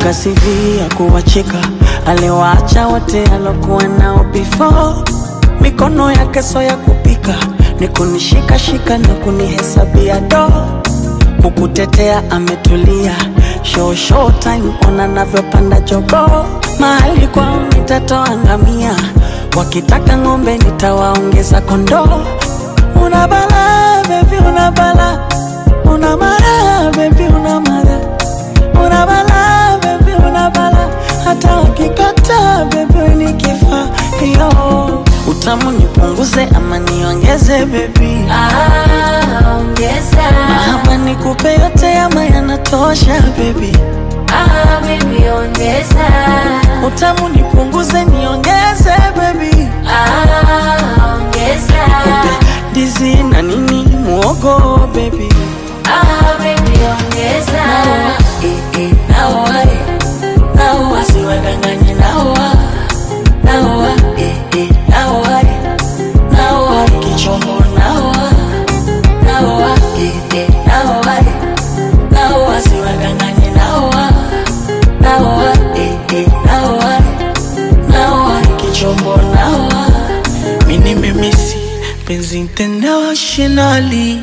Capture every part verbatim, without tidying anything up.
Nataka C V ya kuwacheka, aliwaacha wote alokuwa nao before. Mikono yake so ya kupika, ni kunishika shika na kunihesabia do. Kukutetea ametulia, show show time ona navyopanda jogo. Mahali kwao nitatoa ngamia, wakitaka ng'ombe nitawaongeza kondoo. Una bala baby, una bala, una mara baby, una mara, una bala baby, una bala, hata wakikata baby nikifa yo. Utamu nipunguze ama niongeze baby? Ah, ongeza. Mahaba nikupe yote ama yanatosha baby? Ah, baby ongeza. Utamu nipunguze niongeze baby? Ah, ongeza. Dizi na nini muogo baby? Ah, baby ongeza. Naoa, eh eh, naoa, eh. Naoa siwadanganye naoa. Naoa, eh eh, naoa, eh. Naoa kichombo naoa. Naoa, eh eh, naoa, eh. Naoa siwadanganye naoa. Naoa, eh eh, naoa, eh. Naoa kichombo naoa. Mini memisi penzi internationally,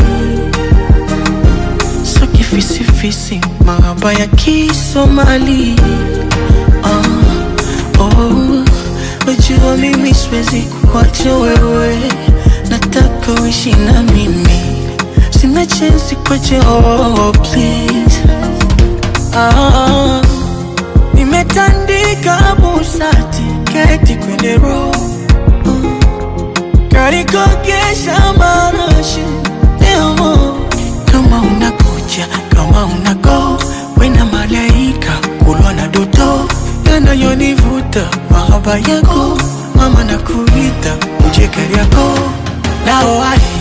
so kifisi fisi mahaba ya Kisomali. uh, oh, wajua mimi siwezi kukuacha wewe, nataka uishi na mimi, sina chance kuacha, oh please. uh, Nimetandika busati keti kwenye roho, karikogesha marashi leo. Kama unakuja, kama unago, wena malaika kulwa na doto, yanayonivuta mahaba yako, mama nakuita uje kariako. Naoa